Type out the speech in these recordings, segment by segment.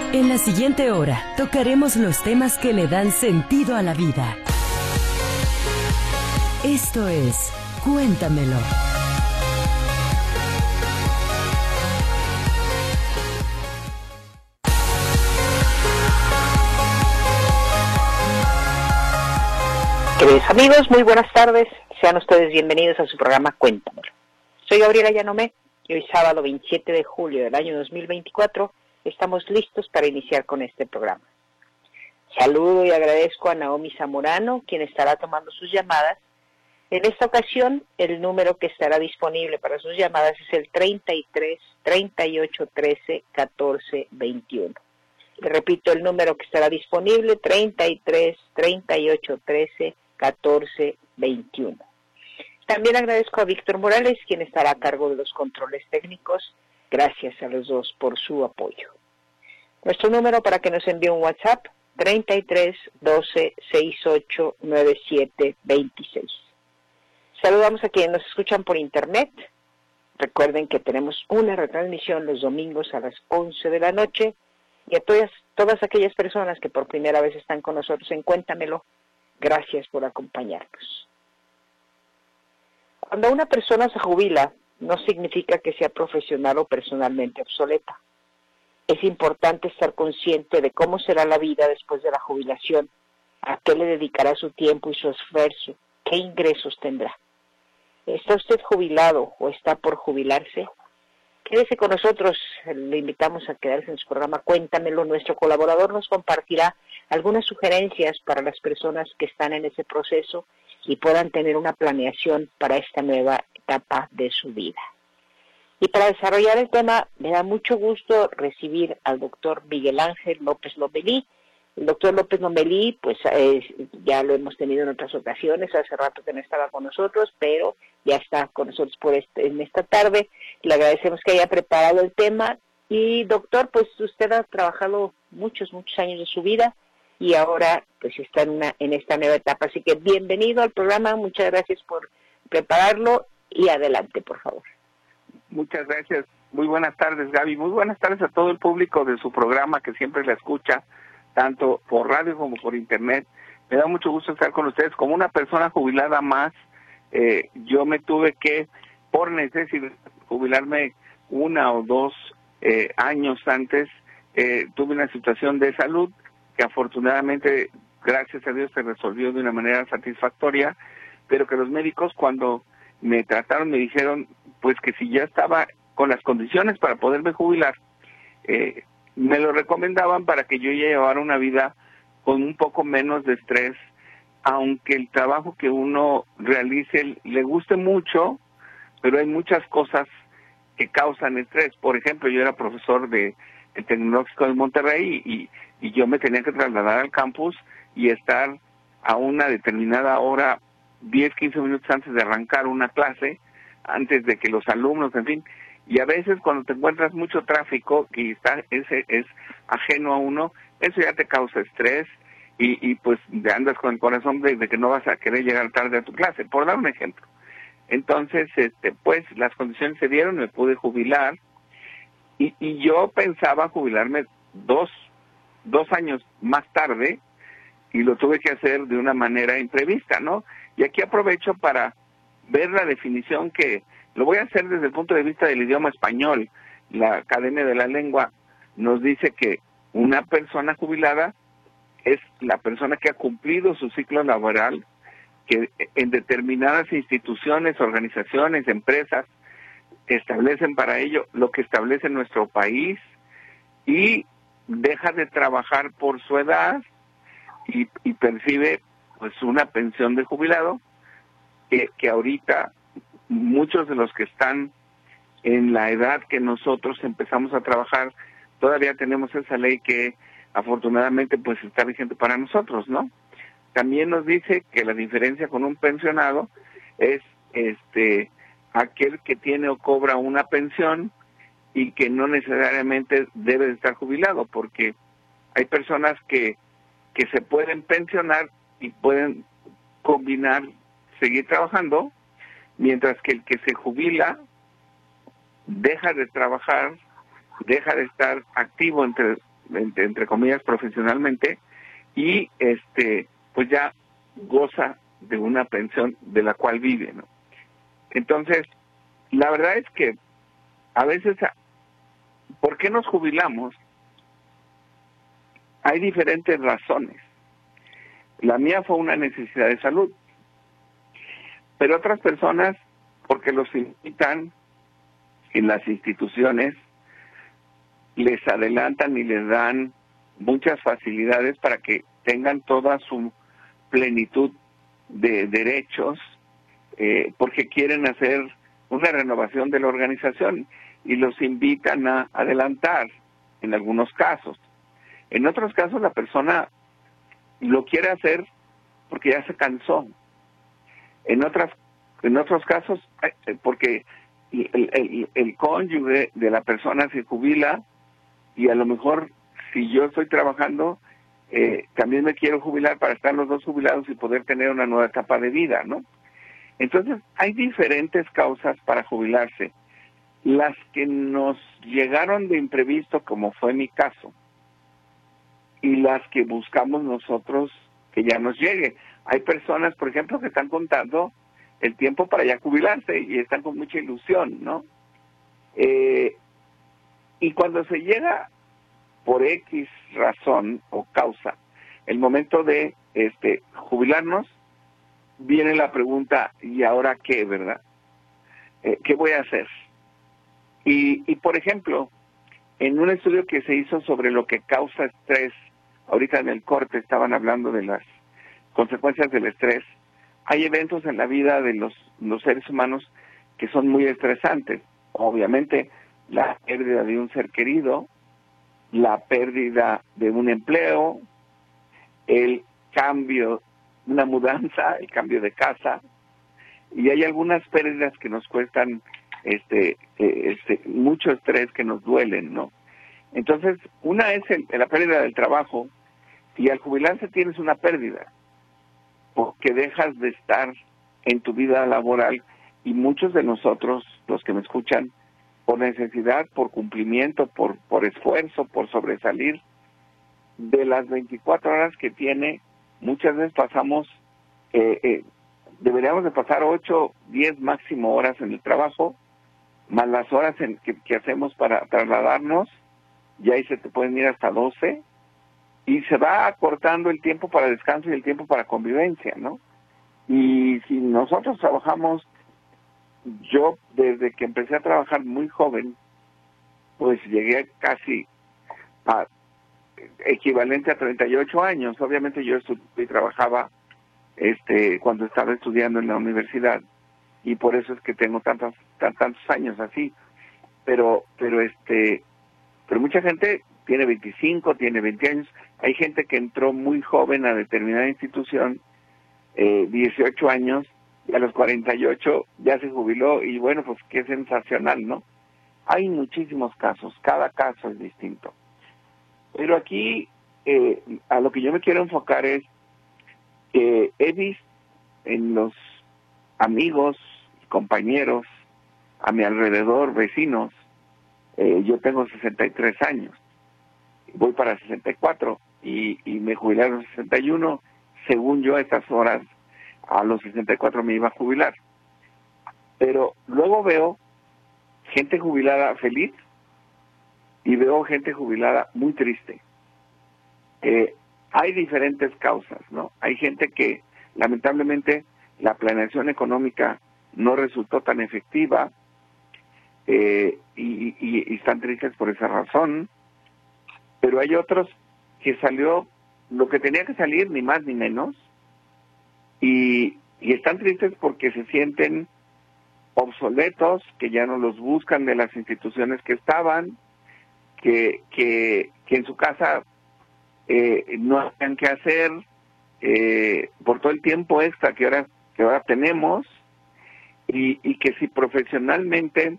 En la siguiente hora, tocaremos los temas que le dan sentido a la vida. Esto es Cuéntamelo. Queridos amigos, muy buenas tardes. Sean ustedes bienvenidos a su programa Cuéntamelo. Soy Gabriela Llanomé y hoy sábado 27 de julio del año 2024 estamos listos para iniciar con este programa. Saludo y agradezco a Naomi Zamorano, quien estará tomando sus llamadas. En esta ocasión, el número que estará disponible para sus llamadas es el 33 38 13 14 21. Le repito, el número que estará disponible, 33 38 13 14 21. También agradezco a Víctor Morales, quien estará a cargo de los controles técnicos. Gracias a los dos por su apoyo. Nuestro número para que nos envíe un WhatsApp, 33 12 68 97 26. Saludamos a quienes nos escuchan por internet. Recuerden que tenemos una retransmisión los domingos a las 11 de la noche. Y a todas aquellas personas que por primera vez están con nosotros en Cuéntamelo, gracias por acompañarnos. Cuando una persona se jubila, no significa que sea profesional o personalmente obsoleta. Es importante estar consciente de cómo será la vida después de la jubilación, a qué le dedicará su tiempo y su esfuerzo, qué ingresos tendrá. ¿Está usted jubilado o está por jubilarse? Quédese con nosotros, le invitamos a quedarse en su programa Cuéntamelo. Nuestro colaborador nos compartirá algunas sugerencias para las personas que están en ese proceso y puedan tener una planeación para esta nueva etapa de su vida. Y para desarrollar el tema, me da mucho gusto recibir al doctor Miguel Ángel López Lomelí. El doctor López Lomelí, pues ya lo hemos tenido en otras ocasiones, hace rato que no estaba con nosotros, pero ya está con nosotros en esta tarde. Le agradecemos que haya preparado el tema. Y doctor, pues usted ha trabajado muchos años de su vida y ahora pues está en esta nueva etapa. Así que bienvenido al programa, muchas gracias por prepararlo y adelante, por favor. Muchas gracias. Muy buenas tardes, Gaby. Muy buenas tardes a todo el público de su programa que siempre la escucha, tanto por radio como por internet. Me da mucho gusto estar con ustedes. Como una persona jubilada más, yo me tuve que, por necesidad, jubilarme 1 o 2 años antes. Tuve una situación de salud que afortunadamente, gracias a Dios, se resolvió de una manera satisfactoria, pero que los médicos cuando me trataron me dijeron pues que si ya estaba con las condiciones para poderme jubilar, me lo recomendaban para que yo llevara una vida con un poco menos de estrés, aunque el trabajo que uno realice le guste mucho, pero hay muchas cosas que causan estrés. Por ejemplo, yo era profesor del Tecnológico de Monterrey y yo me tenía que trasladar al campus y estar a una determinada hora, 10, 15 minutos antes de arrancar una clase, antes de que los alumnos, en fin. Y a veces cuando te encuentras mucho tráfico y ese es ajeno a uno, eso ya te causa estrés y pues andas con el corazón de que no vas a querer llegar tarde a tu clase, por dar un ejemplo. Entonces, pues las condiciones se dieron, me pude jubilar y yo pensaba jubilarme dos años más tarde y lo tuve que hacer de una manera imprevista, ¿no? Y aquí aprovecho para ver la definición que lo voy a hacer desde el punto de vista del idioma español. La Academia de la Lengua nos dice que una persona jubilada es la persona que ha cumplido su ciclo laboral, que en determinadas instituciones, organizaciones, empresas establecen para ello lo que establece nuestro país y deja de trabajar por su edad y percibe pues una pensión de jubilado que ahorita muchos de los que están en la edad que nosotros empezamos a trabajar todavía tenemos esa ley que afortunadamente pues está vigente para nosotros, ¿no? También nos dice que la diferencia con un pensionado es aquel que tiene o cobra una pensión y que no necesariamente debe de estar jubilado, porque hay personas que se pueden pensionar y pueden combinar, seguir trabajando, mientras que el que se jubila deja de trabajar, deja de estar activo entre entre comillas, profesionalmente, y pues ya goza de una pensión de la cual vive, ¿no? Entonces, la verdad es que a veces, ¿por qué nos jubilamos? Hay diferentes razones. La mía fue una necesidad de salud, pero otras personas porque los invitan en las instituciones, les adelantan y les dan muchas facilidades para que tengan toda su plenitud de derechos, porque quieren hacer una renovación de la organización y los invitan a adelantar en algunos casos. En otros casos la persona lo quiere hacer porque ya se cansó. En otros casos porque el cónyuge de la persona se jubila y a lo mejor si yo estoy trabajando también me quiero jubilar para estar los dos jubilados y poder tener una nueva etapa de vida, ¿no? Entonces hay diferentes causas para jubilarse. Las que nos llegaron de imprevisto, como fue mi caso, y las que buscamos nosotros que ya nos llegue. Hay personas, por ejemplo, que están contando el tiempo para ya jubilarse y están con mucha ilusión, ¿no? Y cuando se llega por X razón o causa el momento de jubilarnos, viene la pregunta, ¿y ahora qué, verdad? ¿Qué voy a hacer? Y por ejemplo, en un estudio que se hizo sobre lo que causa estrés, ahorita en el corte estaban hablando de las consecuencias del estrés. Hay eventos en la vida de los seres humanos que son muy estresantes. Obviamente, la pérdida de un ser querido, la pérdida de un empleo, el cambio, una mudanza, el cambio de casa, y hay algunas pérdidas que nos cuestan mucho estrés, que nos duelen, ¿no? Entonces, una es la pérdida del trabajo, y al jubilarse tienes una pérdida, porque dejas de estar en tu vida laboral, y muchos de nosotros, los que me escuchan, por necesidad, por cumplimiento, por esfuerzo, por sobresalir, de las 24 horas que tiene, muchas veces pasamos, deberíamos de pasar 8, 10 máximo horas en el trabajo, más las horas que hacemos para trasladarnos, y ahí se te pueden ir hasta 12, y se va acortando el tiempo para descanso y el tiempo para convivencia, ¿no? Y si nosotros trabajamos, yo desde que empecé a trabajar muy joven, pues llegué casi a equivalente a 38 años. Obviamente yo estudié y trabajaba cuando estaba estudiando en la universidad, y por eso es que tengo tantos años así. Pero mucha gente tiene 25, tiene 20 años. Hay gente que entró muy joven a determinada institución, 18 años, y a los 48 ya se jubiló, y bueno, pues qué sensacional, ¿no? Hay muchísimos casos, cada caso es distinto. Pero aquí a lo que yo me quiero enfocar es que he visto en los amigos, compañeros, a mi alrededor, vecinos, yo tengo 63 años, voy para 64, y me jubilé a los 61, según yo a estas horas, a los 64 me iba a jubilar. Pero luego veo gente jubilada feliz y veo gente jubilada muy triste. Hay diferentes causas, ¿no? Hay gente que lamentablemente la planeación económica no resultó tan efectiva, y están tristes por esa razón, pero hay otros que salió lo que tenía que salir, ni más ni menos, y están tristes porque se sienten obsoletos, que ya no los buscan de las instituciones que estaban, que en su casa no hayan qué hacer por todo el tiempo extra que ahora tenemos, y que si profesionalmente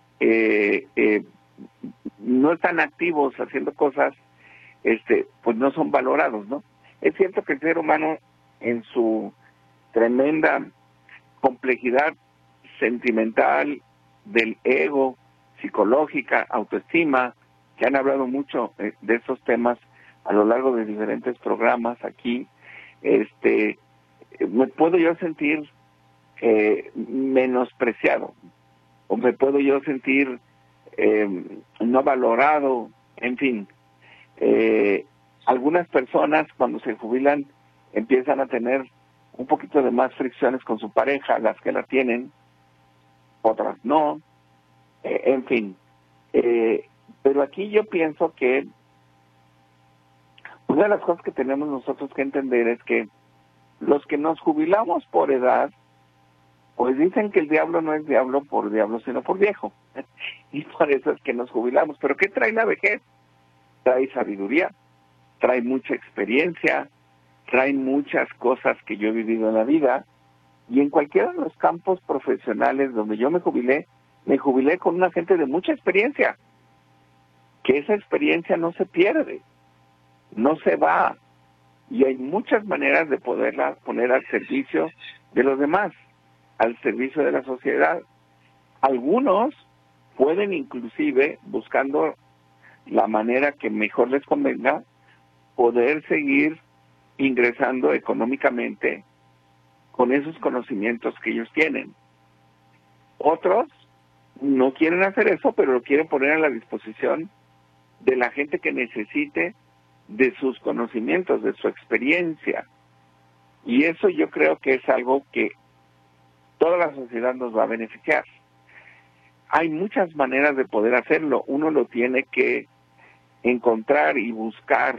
no están activos haciendo cosas, pues no son valorados, ¿no? Es cierto que el ser humano, en su tremenda complejidad sentimental, del ego, psicológica, autoestima, que han hablado mucho de estos temas a lo largo de diferentes programas aquí, me puedo yo sentir menospreciado, o me puedo yo sentir no valorado, en fin. Algunas personas cuando se jubilan empiezan a tener un poquito de más fricciones con su pareja, las que la tienen, otras no, en fin. Pero aquí yo pienso que una de las cosas que tenemos nosotros que entender es que los que nos jubilamos por edad, pues dicen que el diablo no es diablo por diablo, sino por viejo. Y por eso es que nos jubilamos. ¿Pero qué trae la vejez? Trae sabiduría, trae mucha experiencia, trae muchas cosas que yo he vivido en la vida. Y en cualquiera de los campos profesionales donde yo me jubilé con una gente de mucha experiencia. Que esa experiencia no se pierde, no se va. Y hay muchas maneras de poderla poner al servicio de los demás, al servicio de la sociedad. Algunos pueden inclusive, buscando la manera que mejor les convenga, poder seguir ingresando económicamente con esos conocimientos que ellos tienen. Otros no quieren hacer eso, pero lo quieren poner a la disposición de la gente que necesite de sus conocimientos, de su experiencia. Y eso yo creo que es algo que toda la sociedad nos va a beneficiar. Hay muchas maneras de poder hacerlo. Uno lo tiene que encontrar y buscar.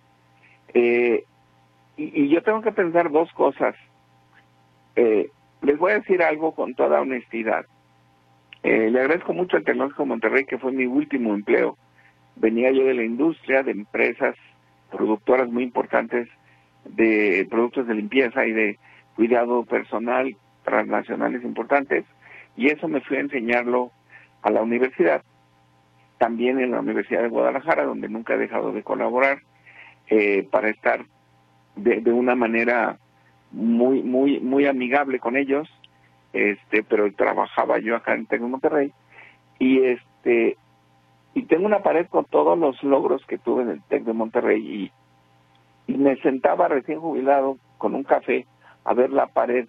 Y yo tengo que pensar dos cosas. Les voy a decir algo con toda honestidad. Le agradezco mucho al Tecnológico Monterrey, que fue mi último empleo. Venía yo de la industria, de empresas productoras muy importantes de productos de limpieza y de cuidado personal, transnacionales importantes, y eso me fui a enseñarlo a la universidad, también en la Universidad de Guadalajara, donde nunca he dejado de colaborar, para estar de una manera muy amigable con ellos, pero trabajaba yo acá en Tec de Monterrey, y tengo una pared con todos los logros que tuve en el Tec de Monterrey, y me sentaba recién jubilado con un café a ver la pared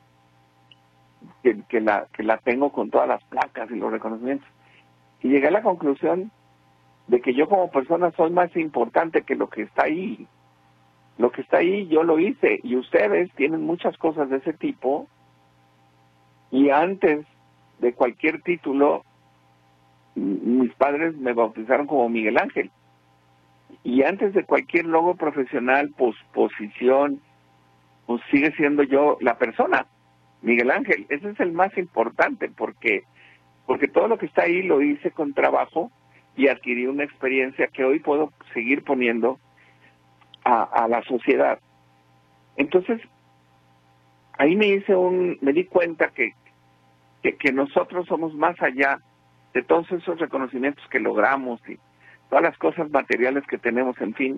que la tengo con todas las placas y los reconocimientos, y llegué a la conclusión de que yo como persona soy más importante que lo que está ahí. Lo que está ahí yo lo hice, y ustedes tienen muchas cosas de ese tipo, y antes de cualquier título, mis padres me bautizaron como Miguel Ángel, y antes de cualquier logro profesional, posición, pues sigue siendo yo la persona, Miguel Ángel. Ese es el más importante, porque todo lo que está ahí lo hice con trabajo y adquirí una experiencia que hoy puedo seguir poniendo a la sociedad. Entonces, ahí me di cuenta que nosotros somos más allá de todos esos reconocimientos que logramos y todas las cosas materiales que tenemos, en fin.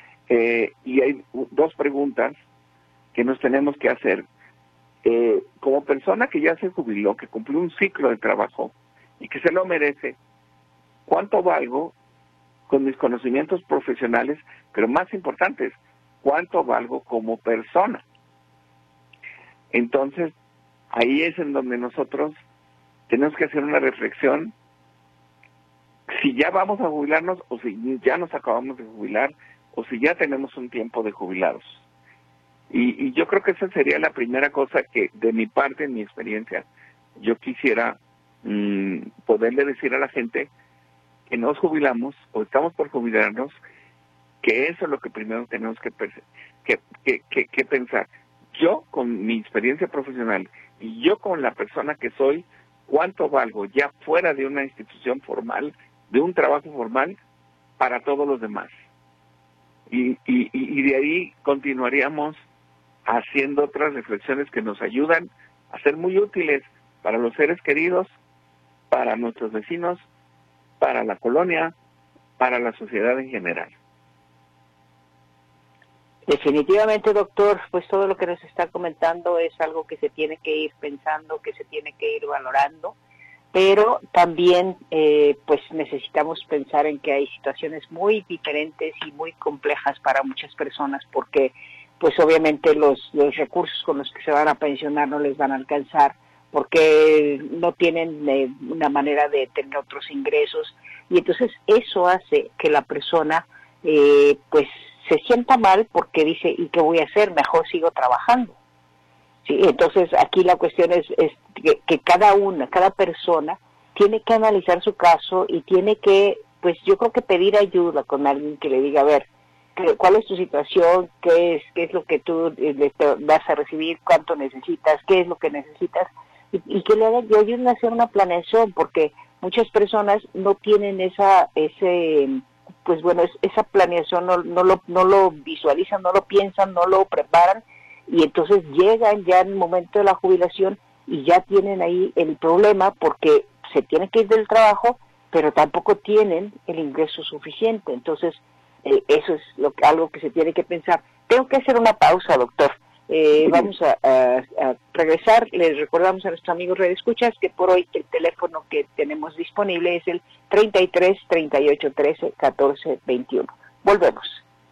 Y hay dos preguntas que nos tenemos que hacer. Como persona que ya se jubiló, que cumplió un ciclo de trabajo y que se lo merece, ¿cuánto valgo con mis conocimientos profesionales? Pero más importantes, ¿cuánto valgo como persona? Entonces, ahí es en donde nosotros tenemos que hacer una reflexión, si ya vamos a jubilarnos o si ya nos acabamos de jubilar o si ya tenemos un tiempo de jubilados. Y yo creo que esa sería la primera cosa que de mi parte, en mi experiencia, yo quisiera poderle decir a la gente que nos jubilamos o estamos por jubilarnos, que eso es lo que primero tenemos que pensar. Yo, con mi experiencia profesional y yo con la persona que soy, ¿cuánto valgo ya fuera de una institución formal, de un trabajo formal, para todos los demás? Y de ahí continuaríamos haciendo otras reflexiones que nos ayudan a ser muy útiles para los seres queridos, para nuestros vecinos, para la colonia, para la sociedad en general. Definitivamente, doctor, pues todo lo que nos está comentando es algo que se tiene que ir pensando, que se tiene que ir valorando. pero también pues necesitamos pensar en que hay situaciones muy diferentes y muy complejas para muchas personas, porque pues obviamente los recursos con los que se van a pensionar no les van a alcanzar, porque no tienen una manera de tener otros ingresos, y entonces eso hace que la persona pues se sienta mal, porque dice, ¿y qué voy a hacer? Mejor sigo trabajando. Sí, entonces aquí la cuestión es que cada persona tiene que analizar su caso y tiene que, pues yo creo que pedir ayuda con alguien que le diga, a ver, ¿cuál es tu situación? ¿Qué es lo que tú vas a recibir? ¿Cuánto necesitas? ¿Qué es lo que necesitas? Y que le ayuden a hacer una planeación, porque muchas personas no tienen esa planeación, no lo visualizan, no lo piensan, no lo preparan, y entonces llegan ya en el momento de la jubilación y ya tienen ahí el problema, porque se tienen que ir del trabajo, pero tampoco tienen el ingreso suficiente. Entonces eso es algo que se tiene que pensar. Tengo que hacer una pausa, doctor. Vamos a regresar. Les recordamos a nuestros amigos radioescuchas que por hoy el teléfono que tenemos disponible es el 33 38 13 14 21. Volvemos.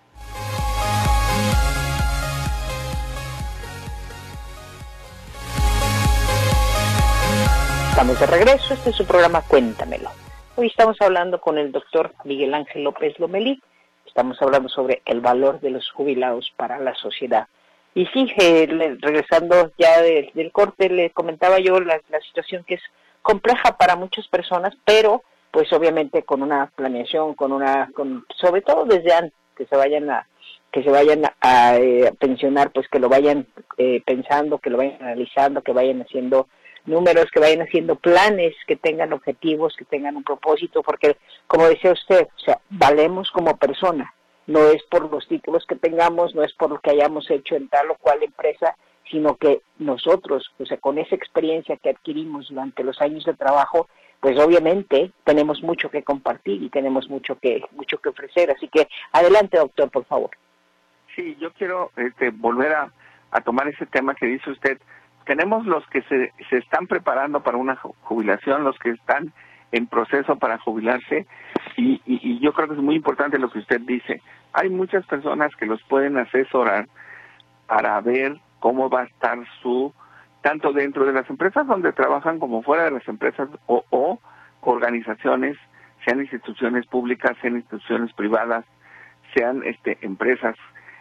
Estamos de regreso. Este es su programa Cuéntamelo. Hoy estamos hablando con el doctor Miguel Ángel López Lomelí. Estamos hablando sobre el valor de los jubilados para la sociedad. Y sí, regresando ya del corte, le comentaba yo la situación que es compleja para muchas personas, pero pues obviamente con una planeación, sobre todo desde antes que se vayan a pensionar, pues que lo vayan pensando, que lo vayan analizando, que vayan haciendo números, que vayan haciendo planes, que tengan objetivos, que tengan un propósito, porque como decía usted, o sea, valemos como persona. No es por los títulos que tengamos, no es por lo que hayamos hecho en tal o cual empresa, sino que nosotros, o sea, con esa experiencia que adquirimos durante los años de trabajo, pues obviamente tenemos mucho que compartir y tenemos mucho que ofrecer. Así que adelante, doctor, por favor. Sí, yo quiero volver a tomar ese tema que dice usted. Tenemos los que se están preparando para una jubilación, los que están en proceso para jubilarse, y yo creo que es muy importante lo que usted dice. Hay muchas personas que los pueden asesorar para ver cómo va a estar tanto dentro de las empresas donde trabajan como fuera de las empresas o organizaciones, sean instituciones públicas, sean instituciones privadas, sean empresas,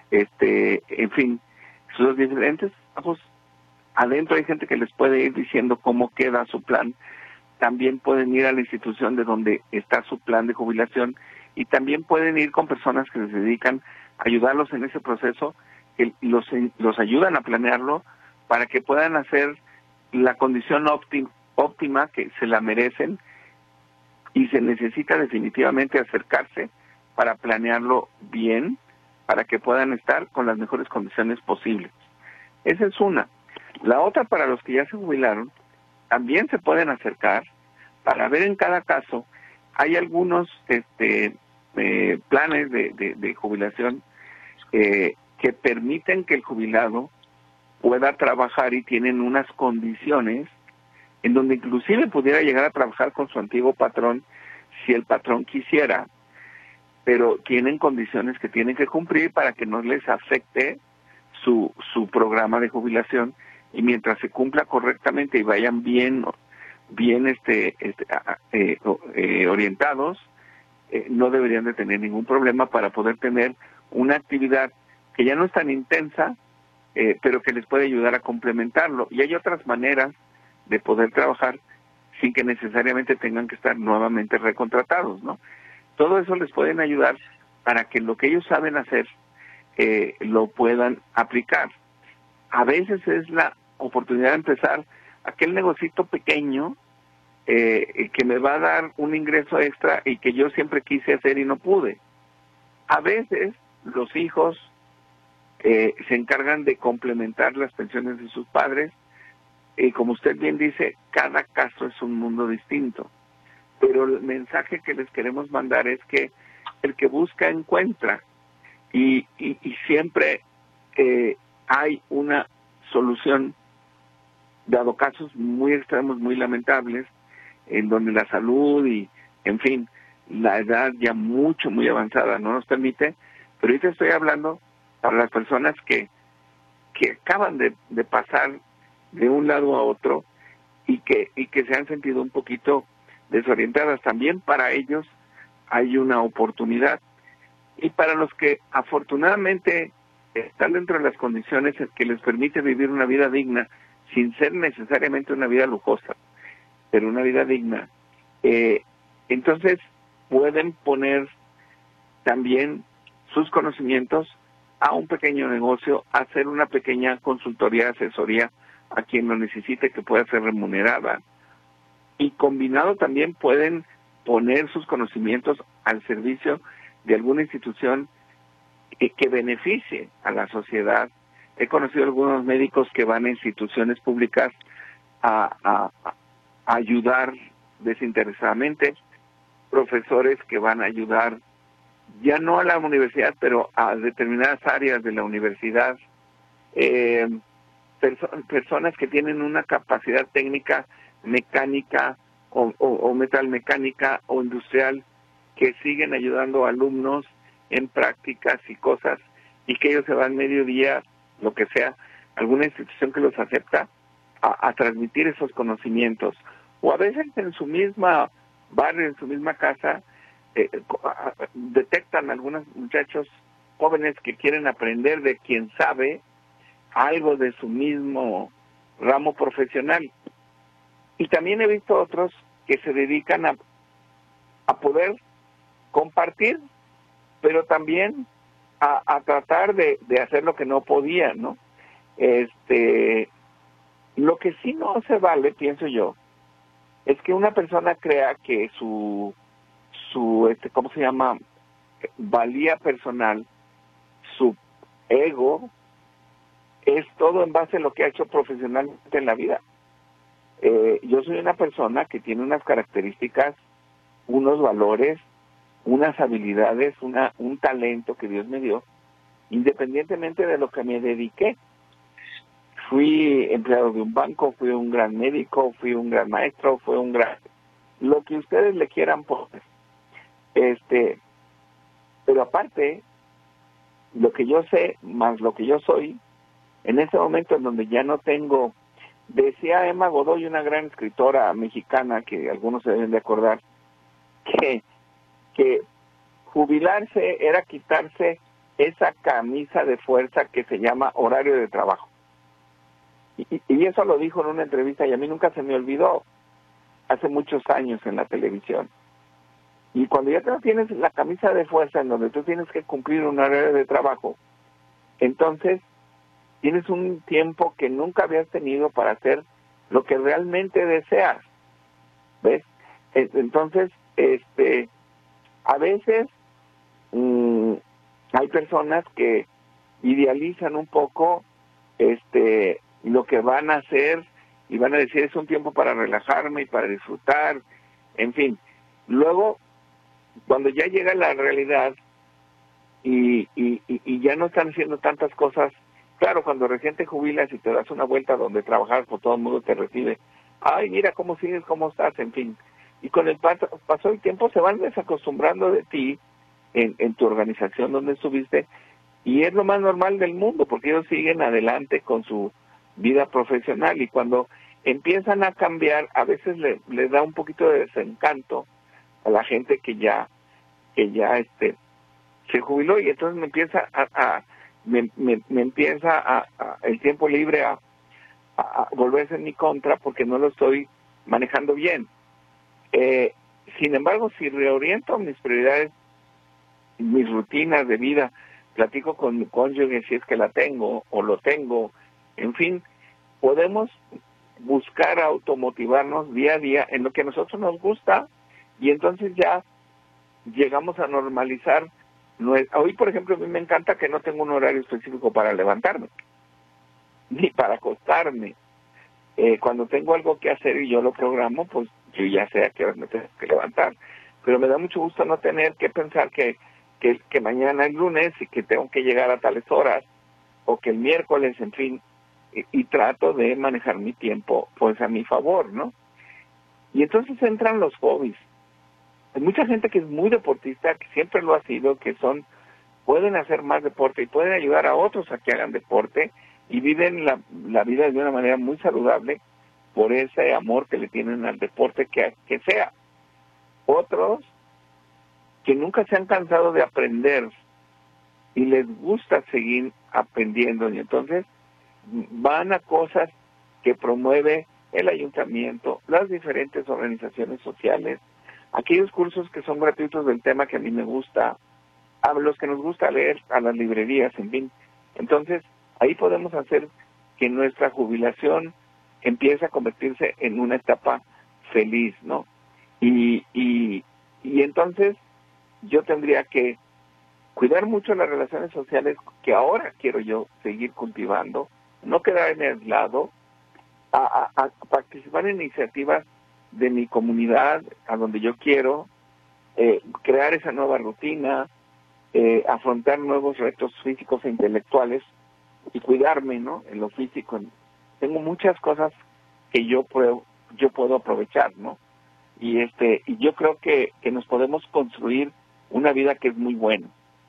en fin, sus diferentes trabajos. Adentro hay gente que les puede ir diciendo cómo queda su plan. También pueden ir a la institución de donde está su plan de jubilación, y también pueden ir con personas que les dedican a ayudarlos en ese proceso, que los ayudan a planearlo para que puedan hacer la condición óptima que se la merecen, y se necesita definitivamente acercarse para planearlo bien, para que puedan estar con las mejores condiciones posibles. Esa es una. La otra, para los que ya se jubilaron, también se pueden acercar para ver en cada caso. Hay algunos planes de jubilación que permiten que el jubilado pueda trabajar, y tienen unas condiciones en donde inclusive pudiera llegar a trabajar con su antiguo patrón si el patrón quisiera, pero tienen condiciones que tienen que cumplir para que no les afecte su programa de jubilación, y mientras se cumpla correctamente y vayan bien orientados, no deberían de tener ningún problema para poder tener una actividad que ya no es tan intensa, pero que les puede ayudar a complementarlo. Y hay otras maneras de poder trabajar sin que necesariamente tengan que estar nuevamente recontratados, ¿no? Todo eso les pueden ayudar para que lo que ellos saben hacer lo puedan aplicar. A veces es la oportunidad de empezar aquel negocito pequeño que me va a dar un ingreso extra y que yo siempre quise hacer y no pude. A veces los hijos se encargan de complementar las pensiones de sus padres, y como usted bien dice, cada caso es un mundo distinto. Pero el mensaje que les queremos mandar es que el que busca encuentra, y siempre hay una solución, dado casos muy extremos, muy lamentables, en donde la salud y, en fin, la edad ya muy avanzada no nos permite, pero ahorita estoy hablando para las personas que acaban de pasar de un lado a otro y que se han sentido un poquito desorientadas. También para ellos hay una oportunidad. Y para los que afortunadamente están dentro de las condiciones que les permite vivir una vida digna, sin ser necesariamente una vida lujosa, pero una vida digna, entonces pueden poner también sus conocimientos a un pequeño negocio, hacer una pequeña consultoría, asesoría a quien lo necesite, que pueda ser remunerada. Y combinado también pueden poner sus conocimientos al servicio de alguna institución que beneficie a la sociedad. He conocido algunos médicos que van a instituciones públicas a ayudar desinteresadamente, profesores que van a ayudar ya no a la universidad, pero a determinadas áreas de la universidad, personas que tienen una capacidad técnica, mecánica o metalmecánica o industrial, que siguen ayudando a alumnos en prácticas y cosas, y que ellos se van mediodía, lo que sea, alguna institución que los acepta, a transmitir esos conocimientos. O a veces en su misma barrio, en su misma casa, detectan algunos muchachos jóvenes que quieren aprender de quien sabe algo de su mismo ramo profesional. Y también he visto otros que se dedican a poder compartir, pero también a tratar de hacer lo que no podían, ¿no? Lo que sí no se vale, pienso yo, es que una persona crea que su ¿cómo se llama?, valía personal, su ego, es todo en base a lo que ha hecho profesionalmente en la vida. Yo soy una persona que tiene unas características, unos valores, unas habilidades, un talento que Dios me dio, independientemente de lo que me dediqué. Fui empleado de un banco, fui un gran médico, fui un gran maestro, fui un gran... lo que ustedes le quieran poner. Pero aparte, lo que yo sé, más lo que yo soy, en ese momento en donde ya no tengo... Decía Emma Godoy, una gran escritora mexicana, que algunos se deben de acordar, que jubilarse era quitarse esa camisa de fuerza que se llama horario de trabajo. Y eso lo dijo en una entrevista y a mí nunca se me olvidó, hace muchos años en la televisión. Y cuando ya te tienes la camisa de fuerza en donde tú tienes que cumplir un horario de trabajo, entonces tienes un tiempo que nunca habías tenido para hacer lo que realmente deseas, ¿ves? Entonces, a veces hay personas que idealizan un poco lo que van a hacer y van a decir es un tiempo para relajarme y para disfrutar, en fin. Luego, cuando ya llega la realidad y ya no están haciendo tantas cosas, claro, cuando recién te jubilas y te das una vuelta donde trabajas, por todo el mundo te recibe, ay, mira cómo sigues, cómo estás, en fin. Y con el paso del tiempo se van desacostumbrando de ti en tu organización donde estuviste, y es lo más normal del mundo, porque ellos siguen adelante con su vida profesional, y cuando empiezan a cambiar, a veces le da un poquito de desencanto a la gente que ya se jubiló, y entonces me empieza el tiempo libre a volverse en mi contra porque no lo estoy manejando bien. Sin embargo, si reoriento mis prioridades, mis rutinas de vida, platico con mi cónyuge si es que la tengo o lo tengo, en fin, podemos buscar automotivarnos día a día en lo que a nosotros nos gusta, y entonces ya llegamos a normalizar. Hoy, por ejemplo, a mí me encanta que no tengo un horario específico para levantarme, ni para acostarme. Cuando tengo algo que hacer y yo lo programo, pues yo ya sé a qué hora me tengo que levantar. Pero me da mucho gusto no tener que pensar que mañana es lunes y que tengo que llegar a tales horas, o que el miércoles, en fin, y trato de manejar mi tiempo pues a mi favor, ¿no? Y entonces entran los hobbies. Hay mucha gente que es muy deportista, que siempre lo ha sido, que pueden hacer más deporte y pueden ayudar a otros a que hagan deporte y viven la vida de una manera muy saludable por ese amor que le tienen al deporte que sea. Otros que nunca se han cansado de aprender y les gusta seguir aprendiendo, y entonces van a cosas que promueve el ayuntamiento, las diferentes organizaciones sociales, aquellos cursos que son gratuitos del tema que a mí me gusta, a los que nos gusta leer, a las librerías, en fin. Entonces, ahí podemos hacer que nuestra jubilación empiece a convertirse en una etapa feliz, ¿no? Y entonces yo tendría que cuidar mucho las relaciones sociales que ahora quiero yo seguir cultivando, no quedarme aislado, a participar en iniciativas de mi comunidad, a donde yo quiero, crear esa nueva rutina, afrontar nuevos retos físicos e intelectuales y cuidarme, ¿no? En lo físico. Tengo muchas cosas que yo puedo aprovechar, ¿no? Y yo creo que nos podemos construir una vida que es muy buena.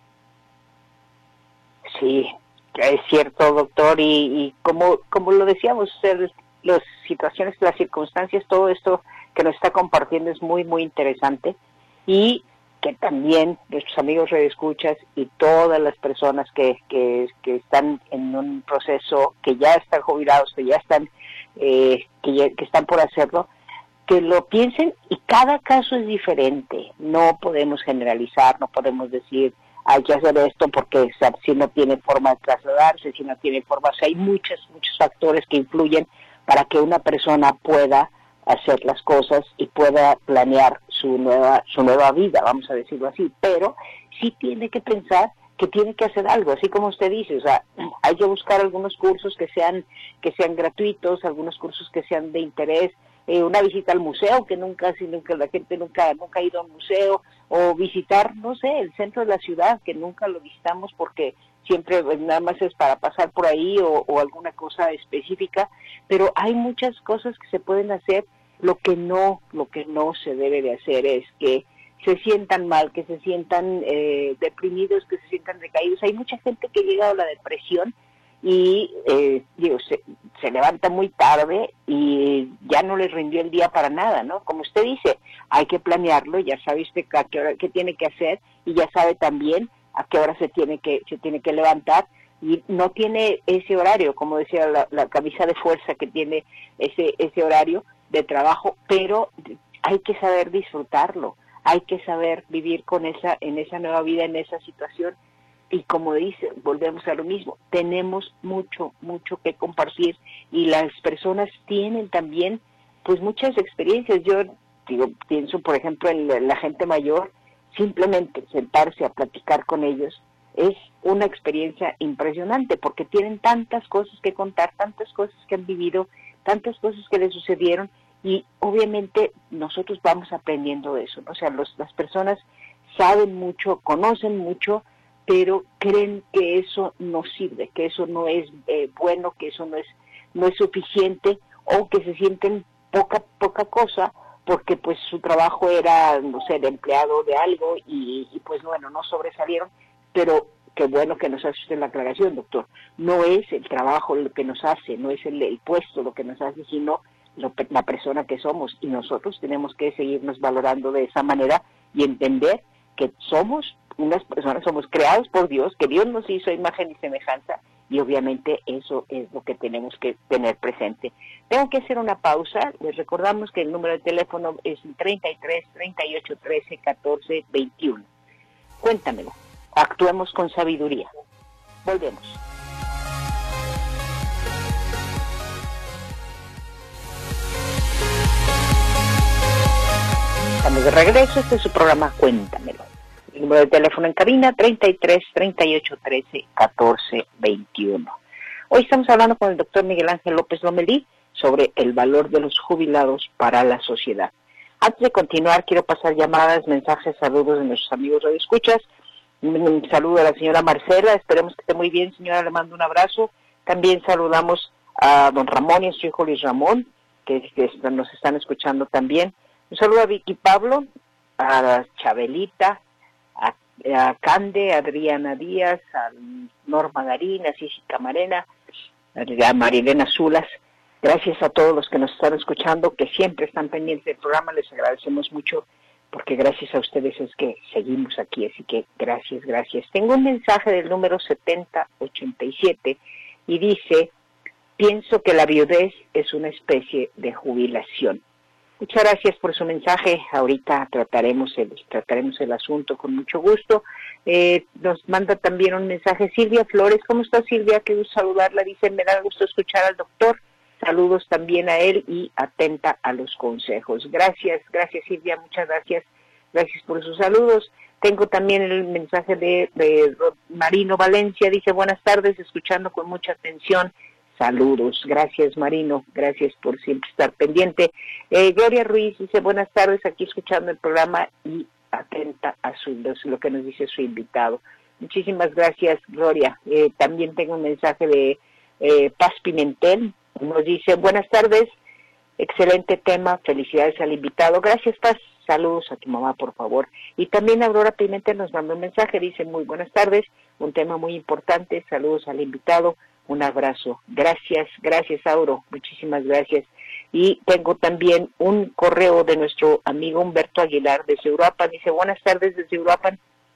Sí, es cierto, doctor, y como lo decíamos, las situaciones, las circunstancias, todo esto que nos está compartiendo es muy, muy interesante, y que también nuestros amigos radioescuchas y todas las personas que están en un proceso, que ya están jubilados, que ya están que están por hacerlo, que lo piensen, y cada caso es diferente. No podemos generalizar, no podemos decir hay que hacer esto porque si no tiene forma de trasladarse, si no tiene forma, o sea, hay muchos factores que influyen para que una persona pueda hacer las cosas y pueda planear su nueva vida, vamos a decirlo así, pero sí tiene que pensar que tiene que hacer algo, así como usted dice, o sea, hay que buscar algunos cursos que sean gratuitos, algunos cursos que sean de interés, una visita al museo, que la gente nunca ha ido a un museo, o visitar, no sé, el centro de la ciudad, que nunca lo visitamos porque siempre nada más es para pasar por ahí o alguna cosa específica, pero hay muchas cosas que se pueden hacer. Lo que no se debe de hacer es que se sientan mal, que se sientan deprimidos, que se sientan decaídos. Hay mucha gente que llega a la depresión y se levanta muy tarde y ya no les rindió el día para nada, ¿no? Como usted dice, hay que planearlo, ya sabe usted a qué hora, qué tiene que hacer, y ya sabe también a qué hora se tiene que levantar, y no tiene ese horario, como decía la camisa de fuerza, que tiene ese horario de trabajo, pero hay que saber disfrutarlo, hay que saber vivir en esa nueva vida, en esa situación. Y como dice, volvemos a lo mismo, tenemos mucho que compartir, y las personas tienen también pues muchas experiencias. Yo pienso por ejemplo en la gente mayor, simplemente sentarse a platicar con ellos es una experiencia impresionante, porque tienen tantas cosas que contar, tantas cosas que han vivido, tantas cosas que les sucedieron, y obviamente nosotros vamos aprendiendo de eso, ¿no? O sea, las personas saben mucho, conocen mucho, pero creen que eso no sirve, que eso no es bueno, que eso no es suficiente, o que se sienten poca cosa, porque pues su trabajo era, no sé, de empleado de algo, y pues bueno, no sobresalieron. Pero qué bueno que nos hace usted la aclaración, doctor. No es el trabajo lo que nos hace, no es el puesto lo que nos hace, sino la persona que somos, y nosotros tenemos que seguirnos valorando de esa manera y entender que somos unas personas, somos creados por Dios, que Dios nos hizo a imagen y semejanza, y obviamente eso es lo que tenemos que tener presente. Tengo que hacer una pausa. Les recordamos que el número de teléfono es 33 38 13 14 21. Cuéntamelo. Actuemos con sabiduría. Volvemos. Estamos de regreso. Este es su programa Cuéntamelo. El número de teléfono en cabina 33 38 13 14 21. Hoy estamos hablando con el doctor Miguel Ángel López Lomelí sobre el valor de los jubilados para la sociedad. Antes de continuar, quiero pasar llamadas, mensajes, saludos de nuestros amigos radioescuchas. Un saludo a la señora Marcela, esperemos que esté muy bien, señora, le mando un abrazo. También saludamos a don Ramón y a su hijo Luis Ramón, que nos están escuchando también. Un saludo a Vicky Pablo, a Chabelita, a Cande, a Adriana Díaz, a Norma Garín, a Cici Camarena, a Marilena Zulas. Gracias a todos los que nos están escuchando, que siempre están pendientes del programa, les agradecemos mucho, porque gracias a ustedes es que seguimos aquí, así que gracias, gracias. Tengo un mensaje del número 7087 y dice: pienso que la viudez es una especie de jubilación. Muchas gracias por su mensaje. Ahorita trataremos el asunto con mucho gusto. Nos manda también un mensaje Silvia Flores. ¿Cómo está, Silvia? Qué gusto saludarla. Dice: me da gusto escuchar al doctor. Saludos también a él y atenta a los consejos. Gracias Silvia, muchas gracias. Gracias por sus saludos. Tengo también el mensaje de Marino Valencia. Dice: buenas tardes, escuchando con mucha atención. Saludos. Gracias, Marino. Gracias por siempre estar pendiente. Gloria Ruiz dice: buenas tardes, aquí escuchando el programa y atenta a lo que nos dice su invitado. Muchísimas gracias, Gloria. También tengo un mensaje de Paz Pimentel. Nos dice: buenas tardes, excelente tema, felicidades al invitado. Gracias, Paz. Saludos a tu mamá, por favor. Y también Aurora Pimentel nos mandó un mensaje. Dice: muy buenas tardes, un tema muy importante. Saludos al invitado. Un abrazo. Gracias, Auro. Muchísimas gracias. Y tengo también un correo de nuestro amigo Humberto Aguilar desde Uruapan. Dice: buenas tardes desde Uruapan.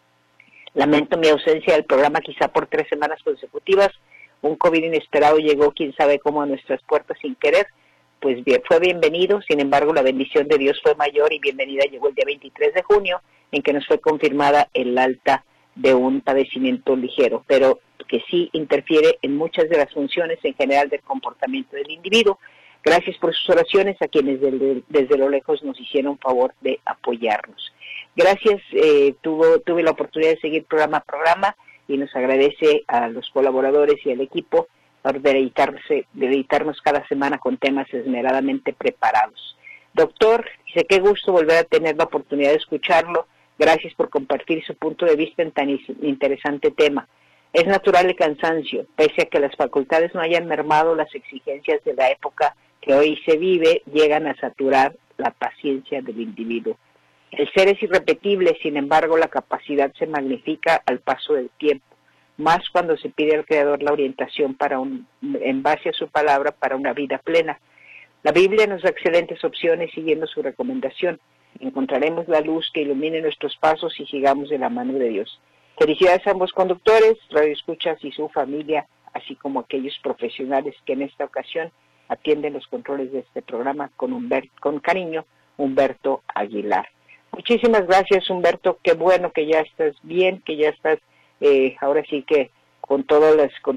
Lamento mi ausencia del programa quizá por 3 semanas consecutivas. Un COVID inesperado llegó, quién sabe cómo, a nuestras puertas sin querer. Pues bien, fue bienvenido. Sin embargo, la bendición de Dios fue mayor y bienvenida llegó el día 23 de junio, en que nos fue confirmada el alta de un padecimiento ligero, pero que sí interfiere en muchas de las funciones en general del comportamiento del individuo. Gracias por sus oraciones a quienes desde lo lejos nos hicieron favor de apoyarnos. Gracias, tuve la oportunidad de seguir programa a programa y nos agradece a los colaboradores y al equipo por deleitarnos cada semana con temas esmeradamente preparados. Doctor, dice: qué gusto volver a tener la oportunidad de escucharlo. Gracias por compartir su punto de vista en tan interesante tema. Es natural el cansancio, pese a que las facultades no hayan mermado, las exigencias de la época que hoy se vive llegan a saturar la paciencia del individuo. El ser es irrepetible, sin embargo, la capacidad se magnifica al paso del tiempo, más cuando se pide al Creador la orientación en base a su palabra para una vida plena. La Biblia nos da excelentes opciones siguiendo su recomendación. Encontraremos la luz que ilumine nuestros pasos y sigamos de la mano de Dios. Felicidades a ambos conductores, radioescuchas y su familia, así como aquellos profesionales que en esta ocasión atienden los controles de este programa con cariño, Humberto Aguilar. Muchísimas gracias, Humberto. Qué bueno que ya estás bien, que ya estás ahora sí que con toda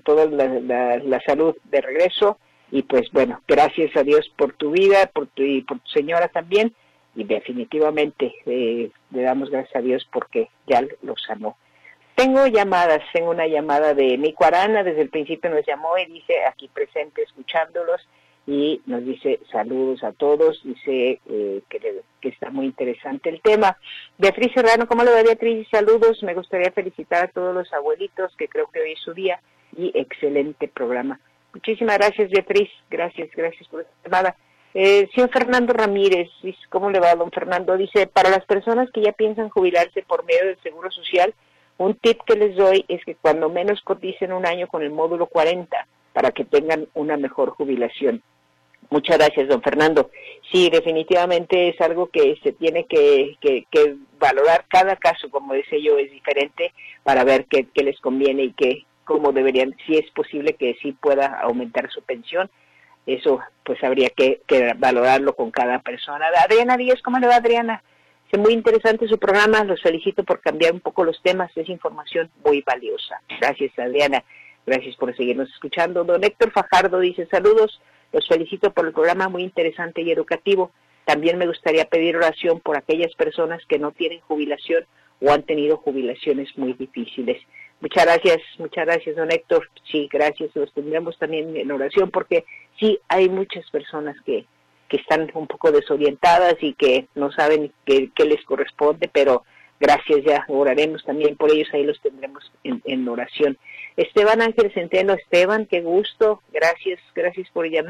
la salud de regreso. Y pues bueno, gracias a Dios por tu vida, y por tu señora también. Y definitivamente le damos gracias a Dios porque ya lo sanó. Tengo una llamada de Nico Arana, desde el principio nos llamó y dice: aquí presente escuchándolos, y nos dice: saludos a todos, dice que está muy interesante el tema. Beatriz Serrano: ¿cómo le va, Beatriz? Saludos, me gustaría felicitar a todos los abuelitos, que creo que hoy es su día, y excelente programa. Muchísimas gracias, Beatriz, gracias por esta llamada. Señor Fernando Ramírez, ¿cómo le va, don Fernando? Dice: para las personas que ya piensan jubilarse por medio del Seguro Social, un tip que les doy es que cuando menos coticen un año con el módulo 40 para que tengan una mejor jubilación. Muchas gracias, don Fernando. Sí, definitivamente es algo que se tiene que valorar. Cada caso, como decía yo, es diferente para ver qué les conviene y cómo deberían, si es posible que sí pueda aumentar su pensión. Eso pues habría que valorarlo con cada persona. Adriana Díaz, ¿cómo le va, Adriana? Es muy interesante su programa, los felicito por cambiar un poco los temas, es información muy valiosa. Gracias, Adriana, gracias por seguirnos escuchando. Don Héctor Fajardo dice: saludos, los felicito por el programa muy interesante y educativo. También me gustaría pedir oración por aquellas personas que no tienen jubilación o han tenido jubilaciones muy difíciles. Muchas gracias, don Héctor. Sí, gracias, los tendremos también en oración, porque sí, hay muchas personas que están un poco desorientadas y que no saben qué les corresponde, pero gracias, ya oraremos también por ellos, ahí los tendremos en oración. Esteban Ángel Centeno: Esteban, qué gusto, gracias por llamar.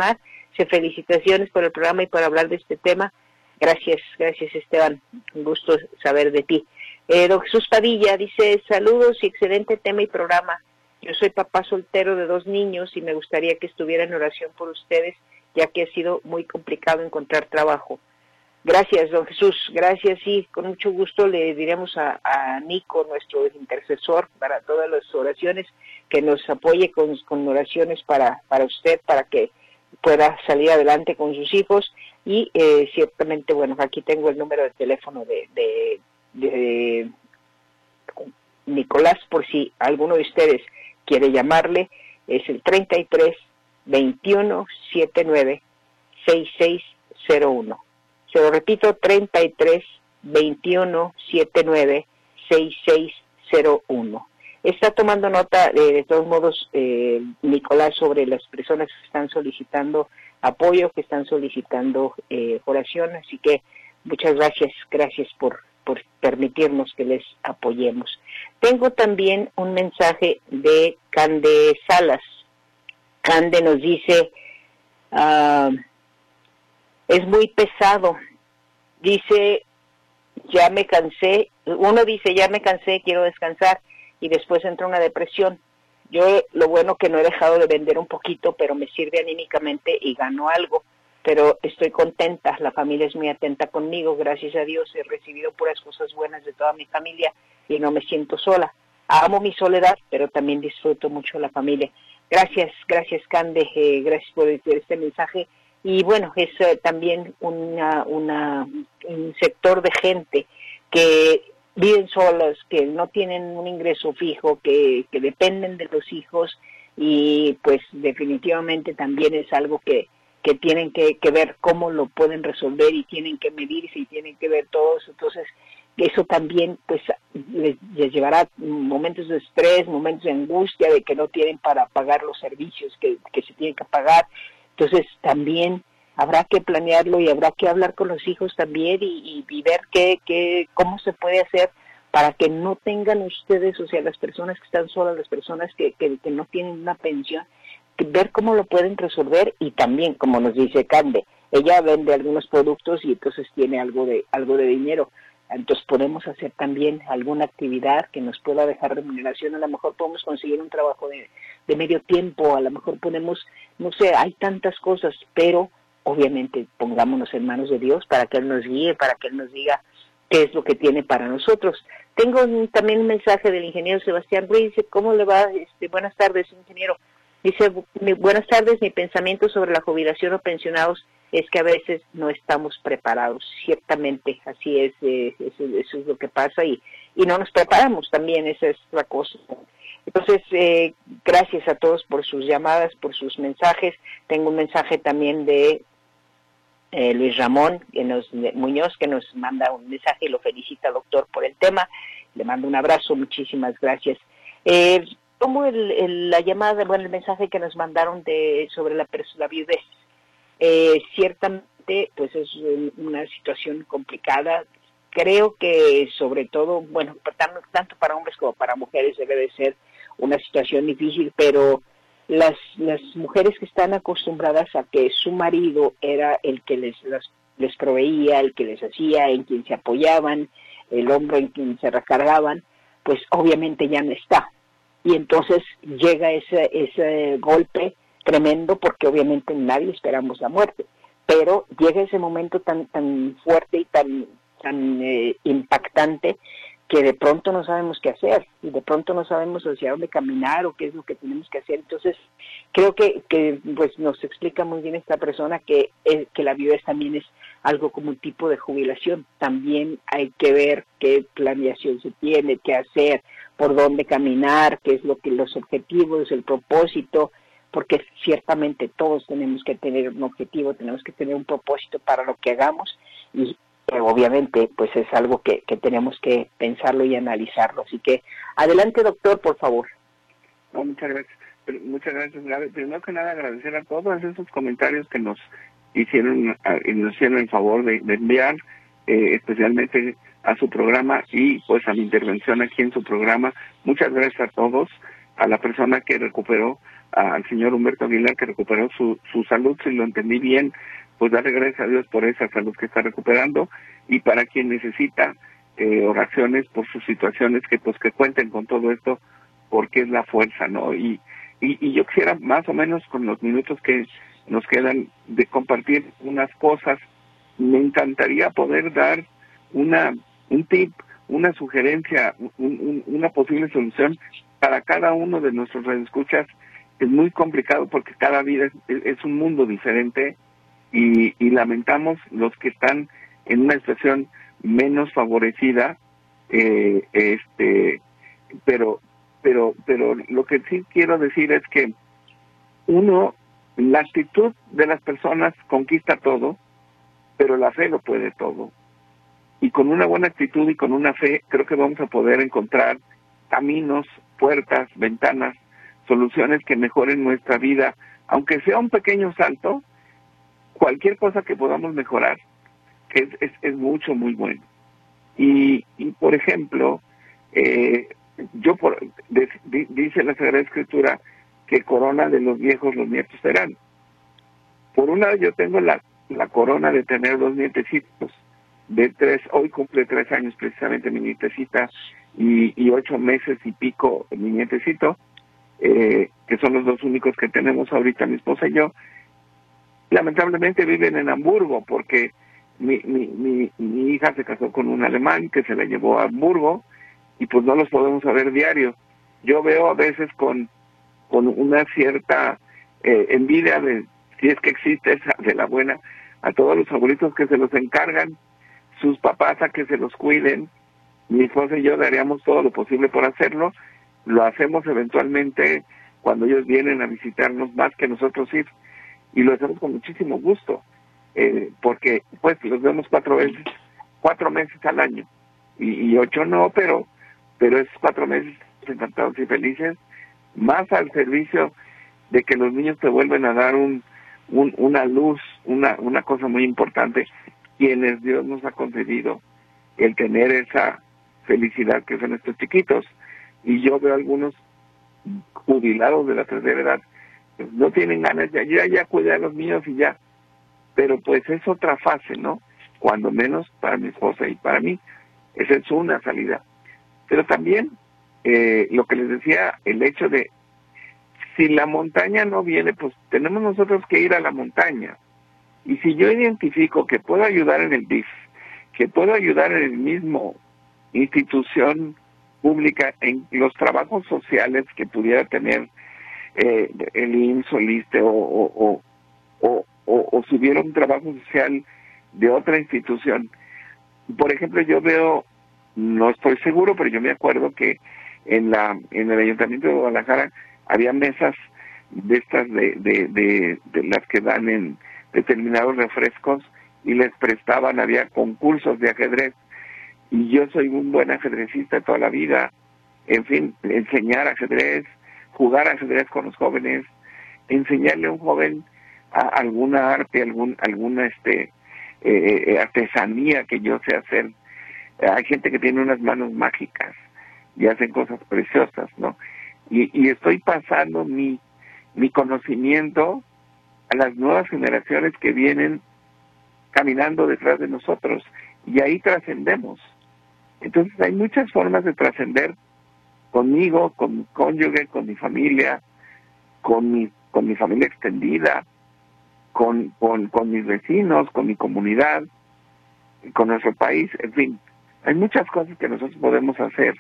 Felicitaciones por el programa y por hablar de este tema. Gracias Esteban, un gusto saber de ti. Don Jesús Padilla dice, saludos y excelente tema y programa. Yo soy papá soltero de 2 niños y me gustaría que estuviera en oración por ustedes, ya que ha sido muy complicado encontrar trabajo. Gracias, don Jesús, gracias, sí, con mucho gusto le diremos a Nico, nuestro intercesor, para todas las oraciones, que nos apoye con oraciones para usted, para que pueda salir adelante con sus hijos, y ciertamente, bueno, aquí tengo el número de teléfono de Nicolás, por si alguno de ustedes quiere llamarle, es el 33 21 79 6601. Se lo repito, 33 21 79 6601. Está tomando nota, de todos modos, Nicolás, sobre las personas que están solicitando apoyo, que están solicitando oración, así que muchas gracias por permitirnos que les apoyemos. Tengo también un mensaje de Cande Salas. Cande nos dice, es muy pesado, dice, ya me cansé, uno dice, ya me cansé, quiero descansar, y después entra una depresión. Yo lo bueno que no he dejado de vender un poquito, pero me sirve anímicamente y gano algo, pero estoy contenta, la familia es muy atenta conmigo, gracias a Dios he recibido puras cosas buenas de toda mi familia y no me siento sola. Amo mi soledad, pero también disfruto mucho la familia. Gracias Cande, gracias por este mensaje. Y bueno, es también un sector de gente que viven solos, que no tienen un ingreso fijo, que dependen de los hijos, y pues definitivamente también es algo que tienen que ver cómo lo pueden resolver, y tienen que medirse y tienen que ver todos. Entonces eso también pues les llevará momentos de estrés, momentos de angustia, de que no tienen para pagar los servicios que se tienen que pagar. Entonces también habrá que planearlo y habrá que hablar con los hijos también y ver cómo se puede hacer para que no tengan ustedes, o sea, las personas que están solas, las personas que no tienen una pensión, ver cómo lo pueden resolver. Y también, como nos dice Cande, ella vende algunos productos y entonces tiene algo de dinero. Entonces podemos hacer también alguna actividad que nos pueda dejar remuneración. A lo mejor podemos conseguir un trabajo de medio tiempo, a lo mejor podemos, no sé, hay tantas cosas, pero obviamente pongámonos en manos de Dios para que Él nos guíe, para que Él nos diga qué es lo que tiene para nosotros. Tengo también un mensaje del ingeniero Sebastián Ruiz. Dice, ¿cómo le va? Buenas tardes, ingeniero. Dice, buenas tardes, mi pensamiento sobre la jubilación o pensionados es que a veces no estamos preparados. Ciertamente, así es, eso es lo que pasa, y no nos preparamos también, esa es la cosa. Entonces, gracias a todos por sus llamadas, por sus mensajes. Tengo un mensaje también de Luis Ramón Muñoz, que nos manda un mensaje y lo felicita, doctor, por el tema. Le mando un abrazo, muchísimas gracias. Tomo la llamada, bueno, el mensaje que nos mandaron sobre la viudez. Ciertamente, pues es una situación complicada. Creo que sobre todo, bueno, tanto para hombres como para mujeres debe de ser una situación difícil, pero las mujeres que están acostumbradas a que su marido era el que les proveía, el que les hacía, en quien se apoyaban, el hombro en quien se recargaban, pues obviamente ya no está. Y entonces llega ese golpe tremendo, porque obviamente nadie esperamos la muerte, pero llega ese momento tan fuerte y tan impactante, que de pronto no sabemos qué hacer, y de pronto no sabemos hacia dónde caminar o qué es lo que tenemos que hacer. Entonces creo que pues nos explica muy bien esta persona que la viudez también es algo como un tipo de jubilación. También hay que ver qué planeación se tiene, qué hacer, por dónde caminar, qué es los objetivos, el propósito, porque ciertamente todos tenemos que tener un objetivo, tenemos que tener un propósito para lo que hagamos, y obviamente pues es algo que tenemos que pensarlo y analizarlo. Así que adelante, doctor, por favor. No, muchas gracias, Gaby. Primero que nada, agradecer a todos esos comentarios que nos hicieron el favor de enviar, especialmente a su programa y pues a mi intervención aquí en su programa. Muchas gracias a todos, a la persona que recuperó al señor Humberto Aguilar, que recuperó su salud, si lo entendí bien, pues darle gracias a Dios por esa salud que está recuperando, y para quien necesita oraciones por sus situaciones, que pues que cuenten con todo esto, porque es la fuerza, ¿no? Y yo quisiera más o menos, con los minutos que nos quedan, de compartir unas cosas. Me encantaría poder dar un tip, una sugerencia, una posible solución para cada uno de nuestros radioescuchas. Es muy complicado porque cada vida es un mundo diferente, y lamentamos los que están en una situación menos favorecida, pero lo que sí quiero decir es que la actitud de las personas conquista todo, pero la fe lo puede todo. Y con una buena actitud y con una fe, creo que vamos a poder encontrar caminos, puertas, ventanas, soluciones que mejoren nuestra vida, aunque sea un pequeño salto. Cualquier cosa que podamos mejorar, que es mucho, muy bueno. Y por ejemplo, dice la Sagrada Escritura que corona de los viejos los nietos serán. Por un lado, yo tengo la corona de tener 2 nietecitos de 3, hoy cumple 3 años precisamente mi nietecita, y 8 meses y pico mi nietecito, que son los 2 únicos que tenemos ahorita, mi esposa y yo. Lamentablemente viven en Hamburgo, porque mi hija se casó con un alemán que se la llevó a Hamburgo, y pues no los podemos ver diario. Yo veo a veces con una cierta envidia, de si es que existe esa, de la buena, a todos los abuelitos que se los encargan sus papás a que se los cuiden. Mi esposa y yo daríamos todo lo posible por hacerlo. Lo hacemos eventualmente cuando ellos vienen a visitarnos, más que nosotros ir, y lo hacemos con muchísimo gusto, porque pues los vemos 4 meses al año, y 8 no, pero esos 4 meses encantados y felices, más al servicio de que los niños te vuelven a dar una luz, una cosa muy importante, quienes Dios nos ha concedido el tener esa felicidad que son estos chiquitos. Y yo veo algunos jubilados de la tercera edad, no tienen ganas de ya cuidar a los niños y ya, pero pues es otra fase, ¿no? Cuando menos para mi esposa y para mí, esa es una salida. Pero también, lo que les decía, el hecho de, si la montaña no viene, pues tenemos nosotros que ir a la montaña. Y si yo identifico que puedo ayudar en el DIF, que puedo ayudar en el mismo institución pública, en los trabajos sociales que pudiera tener el IMSS o el ISSSTE, o si hubiera un trabajo social de otra institución. Por ejemplo, yo veo, no estoy seguro, pero yo me acuerdo que en el Ayuntamiento de Guadalajara había mesas de estas de las que dan en determinados refrescos, y les prestaban, había concursos de ajedrez, y yo soy un buen ajedrecista toda la vida. En fin, enseñar ajedrez, jugar ajedrez con los jóvenes, enseñarle a un joven alguna arte, alguna artesanía que yo sé hacer. Hay gente que tiene unas manos mágicas y hacen cosas preciosas, ¿no? Y estoy pasando mi conocimiento a las nuevas generaciones que vienen caminando detrás de nosotros, y ahí trascendemos. Entonces hay muchas formas de trascender, conmigo, con mi cónyuge, con mi familia, con mi familia extendida, con mis vecinos, con mi comunidad, con nuestro país. En fin, hay muchas cosas que nosotros podemos hacer,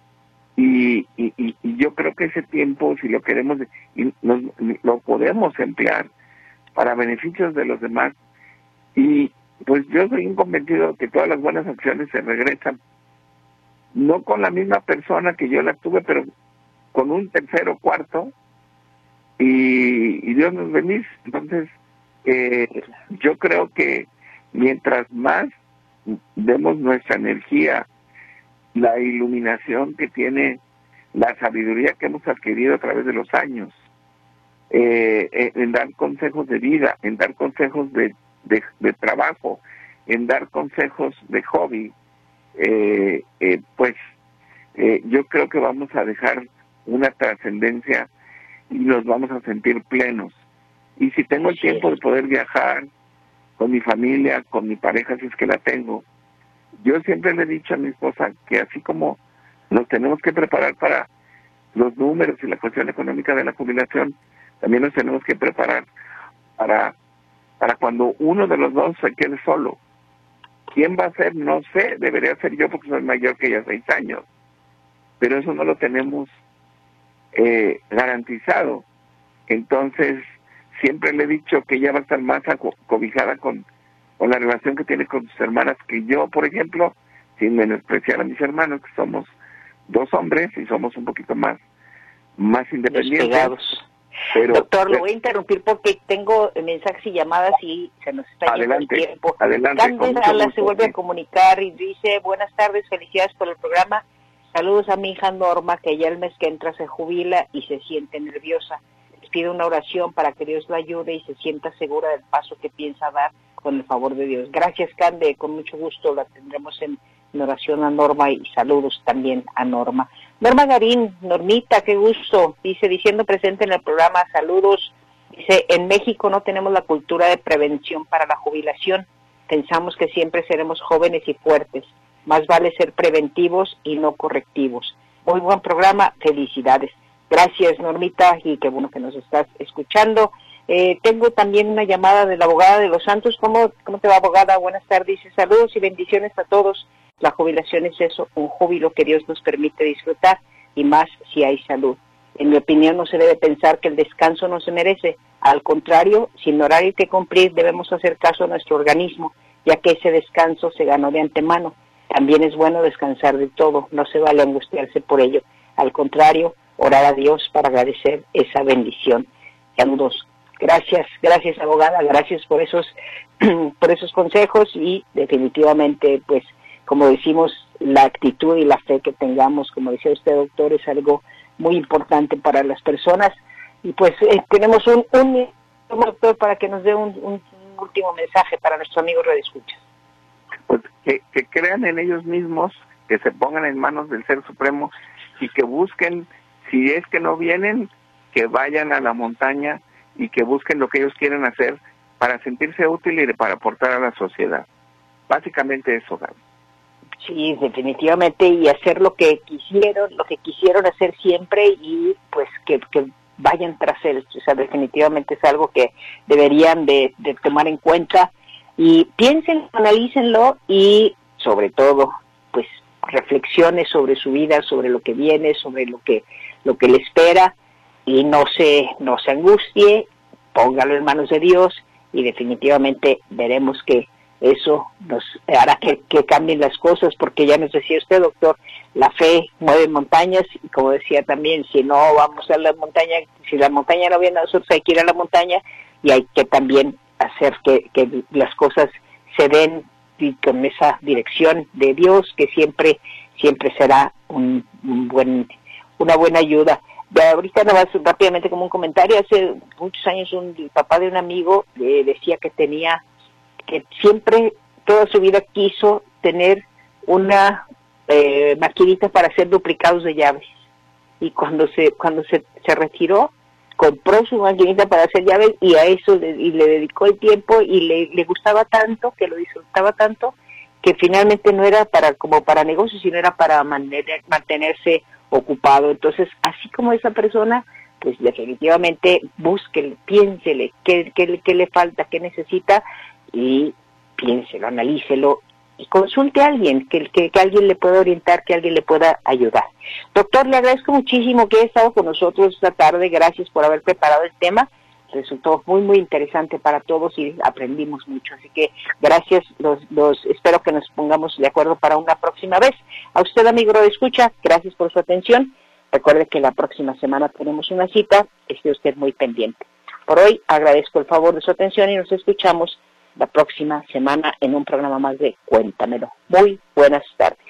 y yo creo que ese tiempo, si lo queremos, lo podemos emplear para beneficios de los demás. Y pues yo soy un convencido que todas las buenas acciones se regresan, no con la misma persona que yo las tuve, pero con un tercero, cuarto, y Dios nos bendice. Entonces, yo creo que mientras más demos nuestra energía, la iluminación que tiene la sabiduría que hemos adquirido a través de los años, en dar consejos de vida, en dar consejos de trabajo, en dar consejos de hobby, yo creo que vamos a dejar una trascendencia y nos vamos a sentir plenos. Y si tengo el tiempo de poder viajar con mi familia, con mi pareja, si es que la tengo, yo siempre le he dicho a mi esposa que así como nos tenemos que preparar para los números y la cuestión económica de la jubilación, también nos tenemos que preparar para cuando uno de los dos se quede solo. ¿Quién va a ser? No sé, debería ser yo porque soy mayor que ella 6 años, pero eso no lo tenemos garantizado. Entonces, siempre le he dicho que ella va a estar más cobijada con la relación que tiene con sus hermanas que yo, por ejemplo, sin menospreciar a mis hermanos, que somos 2 hombres y somos un poquito más independientes. Despegados. Pero, doctor, lo voy a interrumpir porque tengo mensajes y llamadas y se nos está yendo el tiempo. Adelante. Candes se vuelve a comunicar y dice: buenas tardes, felicidades por el programa. Saludos a mi hija Norma, que ya el mes que entra se jubila y se siente nerviosa. Les pido una oración para que Dios la ayude y se sienta segura del paso que piensa dar con el favor de Dios. Gracias, Cande, con mucho gusto la tendremos en oración a Norma y saludos también a Norma. Norma Garín, Normita, qué gusto, dice, diciendo presente en el programa, saludos. Dice, en México no tenemos la cultura de prevención para la jubilación. Pensamos que siempre seremos jóvenes y fuertes. Más vale ser preventivos y no correctivos. Muy buen programa, felicidades. Gracias, Normita, y qué bueno que nos estás escuchando. Tengo también una llamada de la abogada de Los Santos. ¿Cómo te va, abogada? Buenas tardes. Dice, saludos y bendiciones a todos. La jubilación es eso, un júbilo que Dios nos permite disfrutar, y más si hay salud. En mi opinión, no se debe pensar que el descanso no se merece. Al contrario, sin horario que cumplir, debemos hacer caso a nuestro organismo, ya que ese descanso se ganó de antemano. También es bueno descansar de todo, no se vale angustiarse por ello. Al contrario, orar a Dios para agradecer esa bendición. Saludos. Gracias, abogada, gracias por esos consejos, y definitivamente, pues, como decimos, la actitud y la fe que tengamos, como decía usted, doctor, es algo muy importante para las personas. Y pues tenemos un doctor para que nos dé un último mensaje para nuestro amigo radioescucha. Pues que crean en ellos mismos, que se pongan en manos del Ser Supremo y que busquen, si es que no vienen, que vayan a la montaña y que busquen lo que ellos quieren hacer para sentirse útiles y para aportar a la sociedad. Básicamente eso, Gaby. Sí, definitivamente, y hacer lo que quisieron hacer siempre, y pues que vayan tras él. O sea, definitivamente es algo que deberían de tomar en cuenta, y piensen, analícenlo, y sobre todo, pues reflexiones sobre su vida, sobre lo que viene, sobre lo que le espera, y no se angustie, póngalo en manos de Dios, y definitivamente veremos que eso nos hará que cambien las cosas, porque ya nos decía usted, doctor, la fe mueve montañas, y como decía también, si no vamos a la montaña, si la montaña no viene a nosotros, hay que ir a la montaña, y hay que también hacer que las cosas se den y con esa dirección de Dios, que siempre será una buena ayuda. De ahorita nada más rápidamente como un comentario, hace muchos años el papá de un amigo decía que siempre, toda su vida quiso tener una maquinita para hacer duplicados de llaves, y cuando se retiró, compró su maquinita para hacer llaves, y a eso le dedicó el tiempo, y le gustaba tanto, que lo disfrutaba tanto, que finalmente no era como para negocios, sino era para mantenerse ocupado. Entonces, así como esa persona, pues definitivamente búsquele, piénsele qué le falta, qué necesita, y piénselo, analícelo, y consulte a alguien, que alguien le pueda orientar, que alguien le pueda ayudar. Doctor, le agradezco muchísimo que haya estado con nosotros esta tarde. Gracias por haber preparado el tema. Resultó muy, muy interesante para todos y aprendimos mucho. Así que gracias, espero que nos pongamos de acuerdo para una próxima vez. A usted, amigo radioescucha, gracias por su atención. Recuerde que la próxima semana tenemos una cita. Esté usted muy pendiente. Por hoy agradezco el favor de su atención y nos escuchamos la próxima semana en un programa más de Cuéntamelo. Muy buenas tardes.